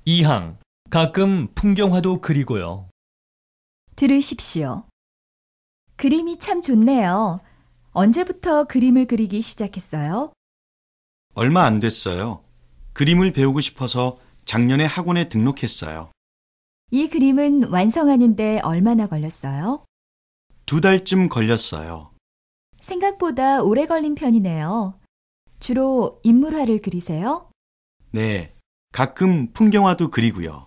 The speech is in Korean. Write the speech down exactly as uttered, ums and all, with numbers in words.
이 항. 가끔 풍경화도 그리고요. 들으십시오. 그림이 참 좋네요. 언제부터 그림을 그리기 시작했어요? 얼마 안 됐어요. 그림을 배우고 싶어서 작년에 학원에 등록했어요. 이 그림은 완성하는데 얼마나 걸렸어요? 두 달쯤 걸렸어요. 생각보다 오래 걸린 편이네요. 주로 인물화를 그리세요? 네, 가끔 풍경화도 그리고요.